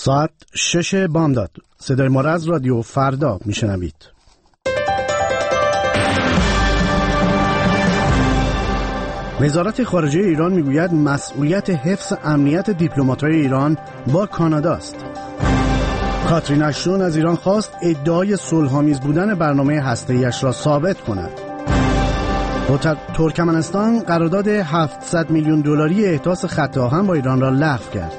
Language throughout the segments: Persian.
ساعت 6 بامداد. صدای ما را از رادیو فردا میشنوید. وزارت خارجه ایران میگوید مسئولیت حفظ امنیت دیپلمات‌های ایران با کانادا است. کاترین اشتون از ایران خواست ادعای صلح‌آمیز بودن برنامه هسته‌ای‌اش را ثابت کند. ترکمنستان قرارداد 700 میلیون دلاری احداث خط آهن با ایران را لغو کرد.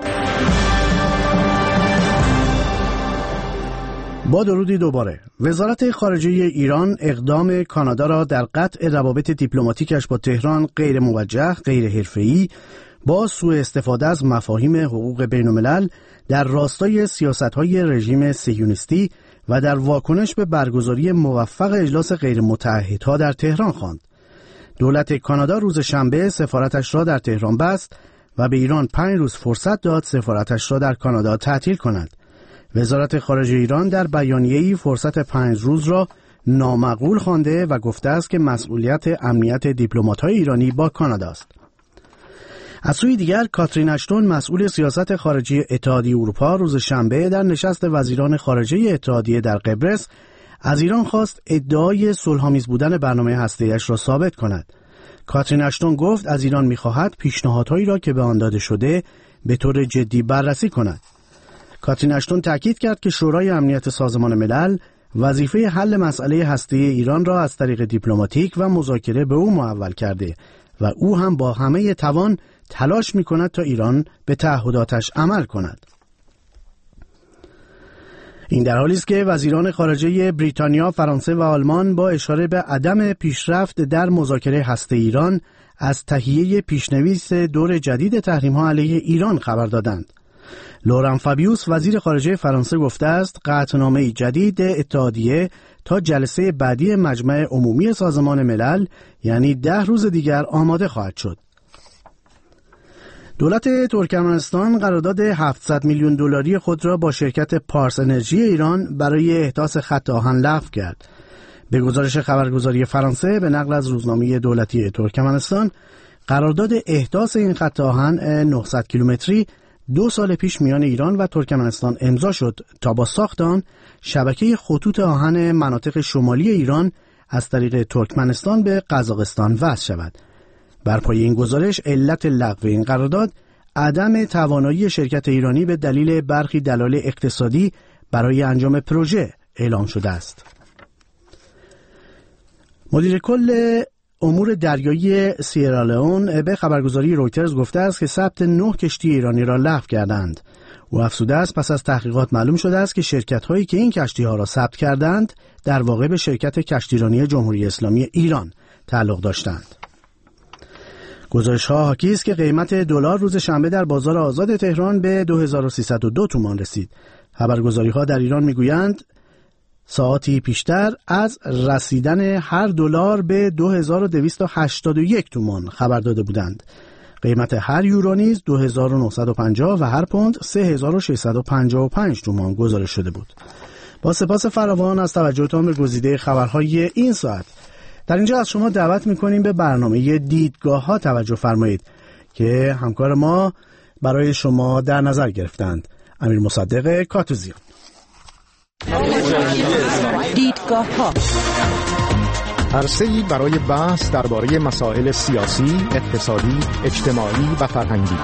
با درودی دوباره. وزارت خارجه ایران اقدام کانادا را در قطع روابط دیپلماتیکش با تهران غیر موجه، غیر حرفه‌ای، با سوء استفاده از مفاهیم حقوق بین‌الملل در راستای سیاست‌های رژیم صهیونیستی و در واکنش به برگزاری موفق اجلاس غیر متعهدها در تهران خواند. دولت کانادا روز شنبه سفارتش را در تهران بست و به ایران 5 روز فرصت داد سفارتش را در کانادا تعطیل کند. وزارت خارجه ایران در بیانیه‌ای فرصت 5 روز را نامقبول خوانده و گفته است که مسئولیت امنیت دیپلمات‌های ایرانی با کانادا است. از سوی دیگر کاترین اشتون مسئول سیاست خارجی اتحادیه اروپا روز شنبه در نشست وزیران خارجه اتحادیه در قبرس از ایران خواست ادعای صلح‌آمیز بودن برنامه هسته‌ای‌اش را ثابت کند. کاترین اشتون گفت از ایران می‌خواهد پیشنهادهایی را که به آن داده شده به طور جدی بررسی کند. کاترین اشتون تاکید کرد که شورای امنیت سازمان ملل وظیفه حل مسئله هسته‌ای ایران را از طریق دیپلماتیک و مذاکره به او محول کرده و او هم با همه توان تلاش می‌کند تا ایران به تعهداتش عمل کند. این در حالی است که وزیران خارجه بریتانیا، فرانسه و آلمان با اشاره به عدم پیشرفت در مذاکره هسته ایران از تهیه پیشنویس دور جدید تحریم‌ها علیه ایران خبر دادند. لوران فابیوس وزیر خارجه فرانسه گفته است قطعنامه جدید اتحادیه تا جلسه بعدی مجمع عمومی سازمان ملل یعنی 10 روز دیگر آماده خواهد شد. دولت ترکمنستان قرارداد 700 میلیون دلاری خود را با شرکت پارس انرژی ایران برای احداث خط آهن لغو کرد. به گزارش خبرگزاری فرانسه به نقل از روزنامه دولتی ترکمنستان، قرارداد احداث این خط آهن 900 کیلومتری 2 سال پیش میان ایران و ترکمنستان امضا شد تا با ساخت آن شبکه خطوط آهن مناطق شمالی ایران از طریق ترکمنستان به قزاقستان وصل شود. بر پایه این گزارش علت لغو این قرارداد عدم توانایی شرکت ایرانی به دلیل برخی دلایل اقتصادی برای انجام پروژه اعلام شده است. مدیر کل امور دریایی سیرالئون به خبرگزاری رویترز گفته است که ثبت 9 کشتی ایرانی را لغو کردند. او افزوده است پس از تحقیقات معلوم شده است که شرکت‌هایی که این کشتی‌ها را ثبت کردند در واقع به شرکت کشتیرانی جمهوری اسلامی ایران تعلق داشتند. گزارش‌ها حاکی است که قیمت دلار روز شنبه در بازار آزاد تهران به 2302 تومان رسید. خبرگزاری‌ها در ایران می‌گویند ساعتی پیشتر از رسیدن هر دلار به 2281 تومان خبر داده بودند. قیمت هر یورو نیز 2950 و هر پوند 3655 تومان گزارش شده بود. با سپاس فراوان از توجهتان به گزیده خبرهای این ساعت. در اینجا از شما دعوت می‌کنیم به برنامه دیدگاه‌ها توجه فرمایید که همکار ما برای شما در نظر گرفتند. امیر مصدق کاتوزیان. دیدگاه‌ها عرصه‌ای برای بحث درباره مسائل سیاسی، اقتصادی، اجتماعی و فرهنگی.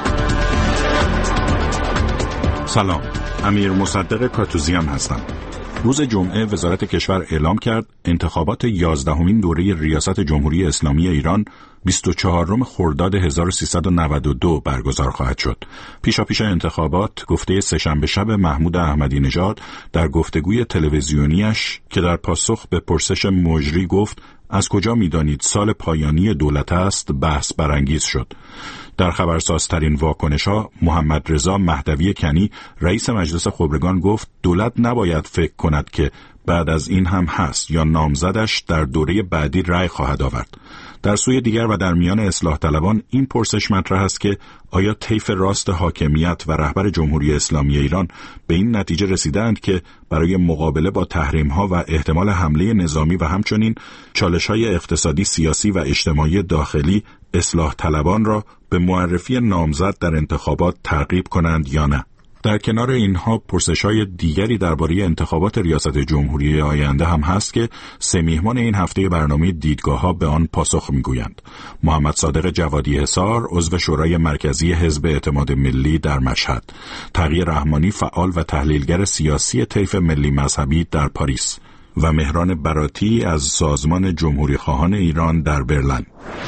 سلام، امیر مصدق کاتوزیان هستم. روز جمعه وزارت کشور اعلام کرد انتخابات 11مین دوره ریاست جمهوری اسلامی ایران 24 خرداد 1392 برگزار خواهد شد. پیشاپیش انتخابات گفته سه‌شنبه شب محمود احمدی نژاد در گفتگوی تلویزیونیش که در پاسخ به پرسش مجری گفت از کجا می‌دانید سال پایانی دولت است بحث برانگیز شد. در خبرسازترین واکنش‌ها محمد رضا مهدوی کنی رئیس مجلس خبرگان گفت دولت نباید فکر کند که بعد از این هم هست یا نامزدش در دوره بعدی رأی خواهد آورد. در سوی دیگر و در میان اصلاح طلبان این پرسش مطرح است که آیا طیف راست حاکمیت و رهبر جمهوری اسلامی ایران به این نتیجه رسیدند که برای مقابله با تحریم‌ها و احتمال حمله نظامی و همچنین چالش‌های اقتصادی، سیاسی و اجتماعی داخلی اصلاح طلبان را به معرفی نامزد در انتخابات ترغیب کنند یا نه؟ در کنار اینها پرسش‌های دیگری درباره انتخابات ریاست جمهوری آینده هم هست که سه میهمان این هفته برنامه دیدگاه‌ها به آن پاسخ می‌گویند. محمد صادق جوادی حصار، عضو شورای مرکزی حزب اعتماد ملی در مشهد، تقی رحمانی، فعال و تحلیلگر سیاسی طیف ملی مذهبی در پاریس و مهران براتی از سازمان جمهوری خواهان ایران در برلین.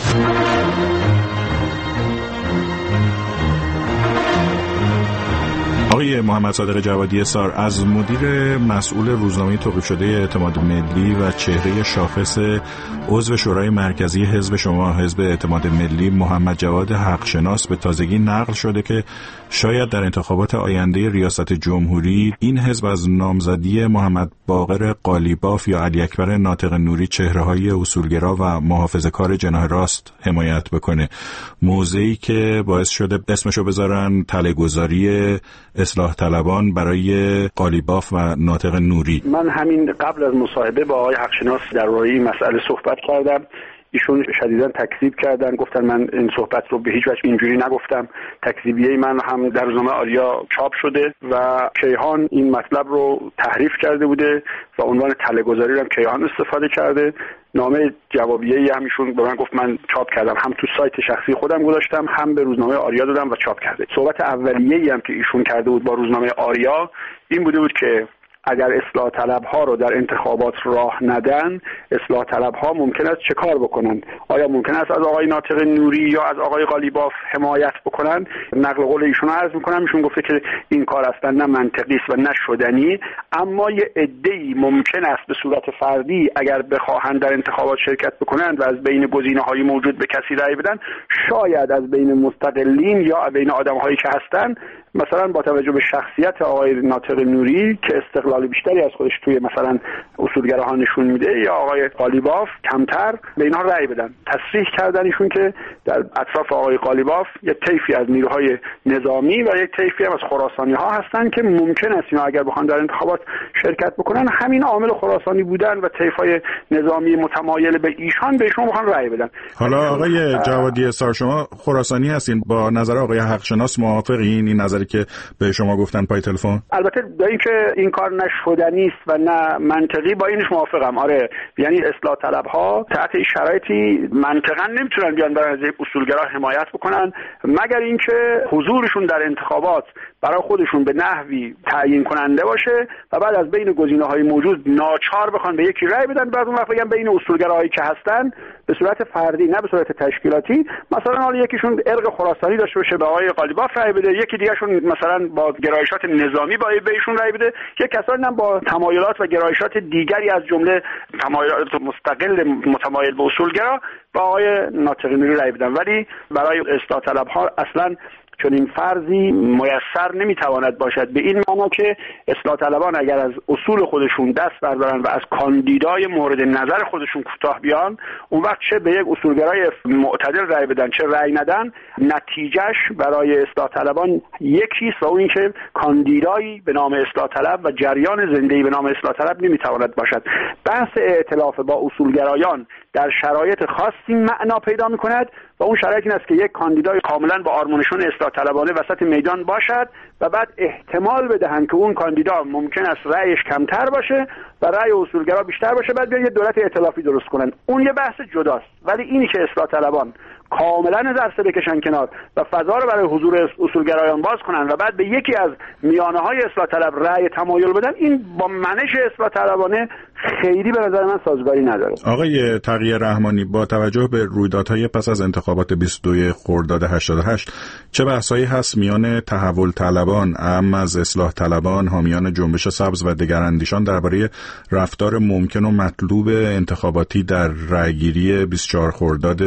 آقای محمد صادق جوادی حصار، از مدیر مسئول روزنامه توقیف شده اعتماد ملی و چهره شاخص عضو شورای مرکزی حزب شما، حزب اعتماد ملی، محمد جواد حقشناس، به تازگی نقل شده که شاید در انتخابات آینده ریاست جمهوری این حزب از نامزدی محمد باقر قالیباف یا علی اکبر ناطق نوری، چهره‌های اصولگرا و محافظه‌کار جناح راست، حمایت بکنه. موضعی که باعث شده اسمشو بذارن تله‌گذاری اصلاح طلبان برای قالیباف و ناطق نوری. من همین قبل از مصاحبه با آقای حقشناس در رابطه این مسئله صحبت کردم. ایشون شدیداً تکذیب کردن، گفتن من این صحبت رو به هیچ وجه اینجوری نگفتم. تکذیبیه من هم در روزنامه آریا چاپ شده و کیهان این مطلب رو تحریف کرده بوده و عنوان تله‌گذاری رو هم کیهان استفاده کرده. نامه جوابیه‌ای هم ایشون به من گفت من چاپ کردم، هم تو سایت شخصی خودم گذاشتم، هم به روزنامه آریا دادم و چاپ کرده. صحبت اولیه‌ای هم که ایشون کرده بود با روزنامه آریا این بوده بود که اگر اصلاح طلبها رو در انتخابات راه ندن، اصلاح طلبها ممکن است چه کار بکنن؟ آیا ممکن است از آقای ناطق نوری یا از آقای قالیباف حمایت بکنن؟ نقل قول ایشون رو عرض میکنم. ایشون گفته که این کار اصلا نه منطقی است و نه شدنی، اما یه عده‌ای ممکن است به صورت فردی اگر بخواهند در انتخابات شرکت بکنند و از بین گزینه‌های موجود به کسی رأی بدن، شاید از بین مستقلین یا بین آدم‌هایی که هستن، مثلا با توجه به شخصیت آقای ناطق نوری که استقلال بیشتری از خودش توی مثلا اصولگراها نشون میده، یا آقای قالیباف کمتر، به اینها رأی بدن. تصریح کردن ایشون که در اطراف آقای قالیباف یک طیفی از نیروهای نظامی و یک طیفی هم از خراسانی ها هستن که ممکن است اینا اگر بخوان در انتخابات شرکت بکنن، همین عامل خراسانی بودن و طیف‌های نظامی متمایل به ایشان بهشون بخوان رأی بدن. حالا آقای جوادی حصار، شما خراسانی هستین، با نظر آقای حقشناس موافقین؟ این نظری که به شما گفتن پای تلفن؟ البته با اینکه این کار نشدنی است و نه منطقی، با اینش موافقم. آره، یعنی اصلاح طلبها تحت شرایطی منطقاً نمیتونن بیان برای از اصولگرا حمایت بکنن مگر اینکه حضورشون در انتخابات برای خودشون به نحوی تعیین کننده باشه و بعد از بین گزینه‌های موجود ناچار بخوان به یکی رأی بدن، بعد اون وقت بگن بین اصولگراهایی که هستن به صورت فردی نه به صورت تشکیلاتی، مثلا حالا یکیشون ارق خراسانی داشته باشه به آقای قالیباف رأی بده، یکی دیگه‌شون مثلا با گرایشات نظامی با بهشون رأی بده، یک کسانی هم با تمایلات و گرایشات دیگری از جمله تمایلات مستقل متمایل به اصولگرا با آقای ناطق نوری رأی بدن. ولی برای اصلاح طلبها اصلا چون این فرضی میسر نمیتواند باشد، به این معنا که اصلاح طلبان اگر از اصول خودشون دست بردارن و از کاندیدای مورد نظر خودشون کوتاه بیان، اون وقت چه به یک اصولگرای معتدل رأی بدن چه رأی ندن، نتیجهش برای اصلاح طلبان یکیست و اون اینکه کاندیدایی به نام اصلاح طلب و جریان زنده‌ای به نام اصلاح طلب نمیتواند باشد. بحث ائتلاف با اصولگرایان در شرایط خاصی معنا پیدا میکند و اون شرایط این است که یک کاندیدای کاملا با آرمونشون اصلاح طلبانه وسط میدان باشد و بعد احتمال بدهند که اون کاندیدا ممکن است رأیش کمتر باشه و رأی اصولگرا بیشتر باشه، بعد بیان یه دولت ائتلافی درست کنن. اون یه بحث جداست. ولی اینی که اصلاح طلبان کاملا نظر بکشن کنار و فضا رو برای حضور اصولگرایان باز کنن و بعد به یکی از میانه‌های اصلاح طلب رأی تمایل بدن، این با منش اصلاح طلبانه خیلی به نظر من سازگاری نداره. آقای تقی رحمانی، با توجه به رویدادهای پس از انتخابات 22 خرداد 88 چه بحثایی هست میان تحول طلبان، اعم از اصلاح طلبان، حامیان جنبش سبز و دگراندیشان درباره رفتار ممکن و مطلوب انتخاباتی در رأیگیری 24 خرداد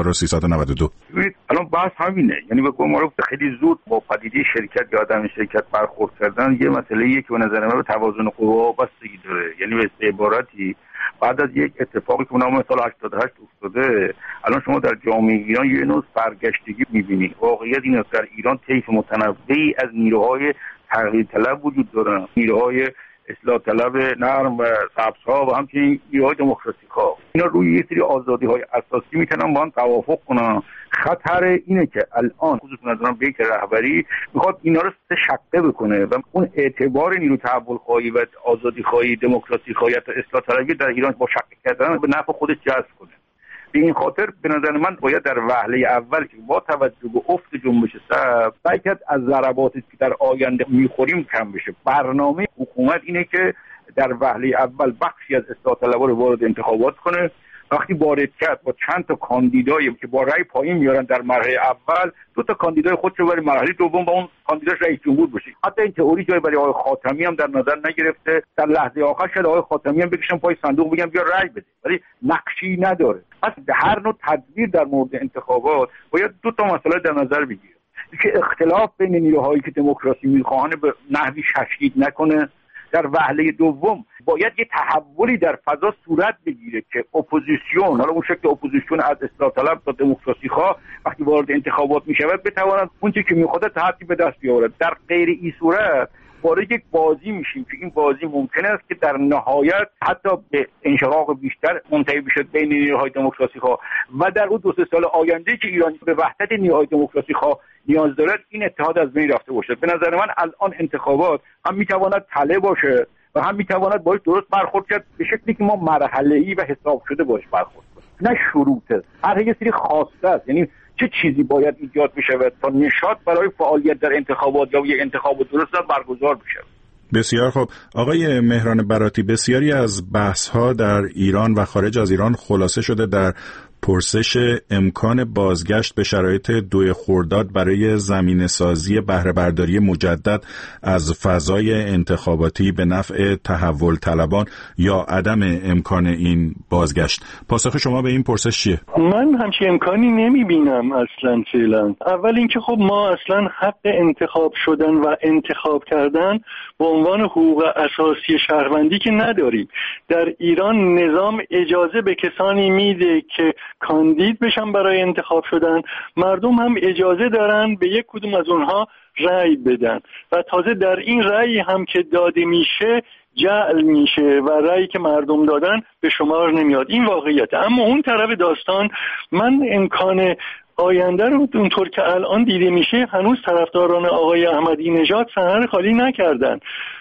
1392؟ الان بحث همینه، یعنی به قول معروف خیلی زود با پدیده شرکت یا عدم شرکت برخورد کردن یه مسئله‌ایه که به نظر من به توازن قوا بستگی داره. یعنی به عبارتی بعد از یک اتفاقی که نام سال 88 افتاده، الان شما در جامعه ایران یه نوع سرگشتگی می‌بینید. واقعیت این است در ایران طیف متنوعی از نیروهای تغییر طلب وجود دارن، نیروهای اصلاح طلب نرم و سبزها و همچنین نیروهای دموکراتیک‌ها، اینا روی یه سری آزادی‌های اساسی میتونن با هم توافق کنن. خطر اینه که الان خصوصا نظرم به یک رهبری میخواد اینا رو سه شقه بکنه و اون اعتبار نیرو تحول خواهی و آزادی خواهی، دموکراسی خواهی تا اصلاح طلبی در ایران با شقه کردن به نفع خودش جذب کنه. به این خاطر به نظر من باید در وهله اول که با توجه به افت جنبش سبز سعی کرد از ضرباتی که در آینده میخوریم کم بشه. برنامه حکومت اینه که در وهله اول بخشی از اصلاح طلبها رو وارد انتخابات کنه. وقتی وارد کرد با چند تا کاندیدایی که با رأی پایین میارن در مرحله اول، دو تا کاندیدای خودش رو برای مرحله دوم با اون کاندیداش رئیس جمهور بشه. حتی این تئوری جای برای آقای خاتمی هم در نظر نگرفته. در لحظه آخر شاید آقای خاتمی هم بکشن پای صندوق بگم بیا رأی بده، ولی نقشی نداره. پس هر نوع تدبیر در مورد انتخابات باید دو تا مسئله در نظر بگیره که اختلاف بین نیروهایی که دموکراسی میخواهن به نحوی تشدید نکنه. در وهله دوم باید یه تحولی در فضا صورت بگیره که اپوزیسیون، حالا اون شکل اپوزیسیون از اصلاح طلب تا دموکراسی خواه، وقتی وارد انتخابات میشود بتواند اون چیزی که میخواد تحتی به دست بیاورد. در غیر این صورت وارد یک بازی میشیم که این بازی ممکن است که در نهایت حتی به انشقاق بیشتر منتهی بشه بین نیروهای دموکراسی خواه و در اون 2-3 سال آینده که ایران به وحدت نیروهای دموکراسی خواه نیاز دارد این اتحاد از بین رفته باشه. به نظر من الان انتخابات هم میتواند تله باشه و هم میتواند باید درست برخورد کرد به شکلی که ما مرحله‌ای و حساب شده باش برخورد کنیم، نه شروطه. هر یه سری خواسته است، یعنی چه چیزی باید ایجاد بشه تا نشاط برای فعالیت در انتخابات یا یک انتخاب درست برگزار بشه. بسیار خوب. آقای مهران براتی، بسیاری از بحث‌ها در ایران و خارج از ایران خلاصه شده در پرسش امکان بازگشت به شرایط 2 خرداد برای زمینه‌سازی بهره برداری مجدد از فضای انتخاباتی به نفع تحول طلبان یا عدم امکان این بازگشت. پاسخ شما به این پرسش چیه؟ من همچین امکانی نمیبینم اصلا فعلا. اول اینکه خب ما اصلا حق انتخاب شدن و انتخاب کردن به عنوان حقوق اساسی شهروندی که نداریم. در ایران نظام اجازه به کسانی میده که کاندید بشن برای انتخاب شدن، مردم هم اجازه دارن به یک کدوم از اونها رأی بدن و تازه در این رأی هم که داده میشه جعل میشه و رأیی که مردم دادن به شمار نمیاد. این واقعیت. اما اون طرف داستان، من امکان آینده رو اونطور که الان دیده میشه هنوز طرفداران آقای احمدی نژاد صحنه خالی نکردن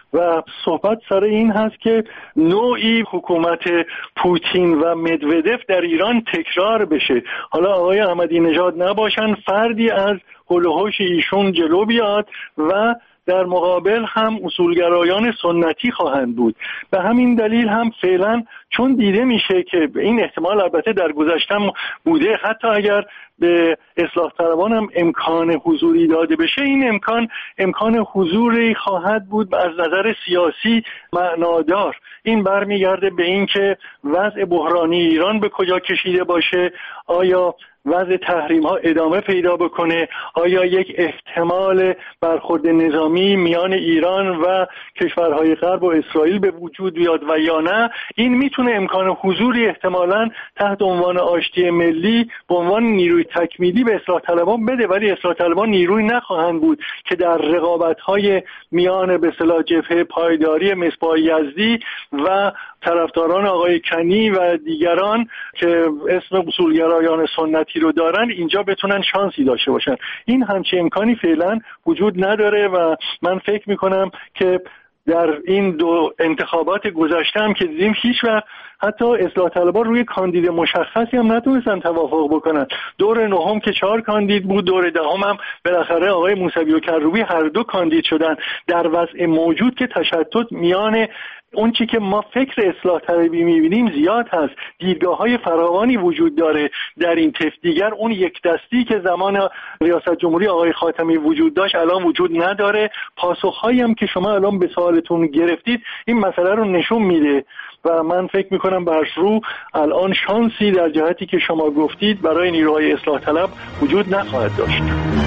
و صحبت سر این هست که نوعی حکومت پوتین و مدودف در ایران تکرار بشه. حالا آقای احمدی نژاد نباشن، فردی از هول و هوش ایشون جلو بیاد و در مقابل هم اصولگرایان سنتی خواهند بود. به همین دلیل هم فعلا چون دیده میشه که این احتمال البته در گذشته بوده، حتی اگر به اصلاح طلبان هم امکان حضوری داده بشه، این امکان حضوری خواهد بود از نظر سیاسی معنادار. این برمیگرده به این که وضع بحرانی ایران به کجا کشیده باشه، آیا وضع تحریم ها ادامه پیدا بکنه، آیا یک احتمال برخورد نظامی میان ایران و کشورهای غرب و اسرائیل به وجود بیاد و یا نه. این میتونه امکان حضوری احتمالاً تحت عنوان آشتی ملی به عنوان نیروی تکمیلی به اصلاح طلبان بده، ولی اصلاح طلبان نیروی نخواهند بود که در رقابت‌های میان به اصطلاح جبهه پایداری مصباح یزدی و طرفداران آقای کنی و دیگران که اسم اصولگرایان سنتی رو دارن اینجا بتونن شانسی داشته باشن. این همچین امکانی فعلا وجود نداره و من فکر میکنم که در این 2 انتخابات گذشته هم که دیدیم هیچ وقت حتی اصلاح طلبان روی کاندید مشخصی هم نتونستن توافق بکنن. دور 9 که 4 کاندید بود، دور 10 هم بالاخره آقای موسوی و کروبی هر 2 کاندید شدن. در وضع موجود که تشتت میان اون چی که ما فکر اصلاح طلبی می‌بینیم زیاد هست، دیدگاه‌های فراوانی وجود داره در این طیف. دیگر اون یک دستی که زمان ریاست جمهوری آقای خاتمی وجود داشت الان وجود نداره. پاسخ‌هایی هم که شما الان به سوالتون گرفتید این مسئله رو نشون میده و من فکر می‌کنم بر رو الان شانسی در جهتی که شما گفتید برای نیروهای اصلاح طلب وجود نخواهد داشت.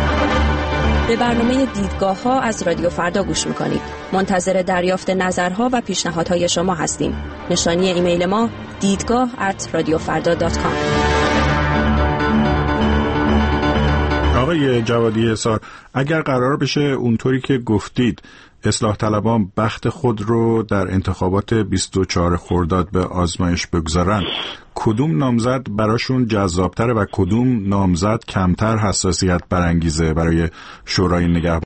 به برنامه دیدگاه‌ها از رادیو فردا گوش می‌کنید. منتظر دریافت نظرها و پیشنهادهای شما هستیم. نشانی ایمیل ما deedgah@radiofarda.com. آقای جوادی حصار، اگر قرار بشه اونطوری که گفتید اصلاح طلبان بخت خود رو در انتخابات 24 خرداد به آزمایش بگذارن، کدوم نامزد براشون جذابتره و کدوم نامزد کمتر حساسیت برانگیزه برای شورای نگهبان؟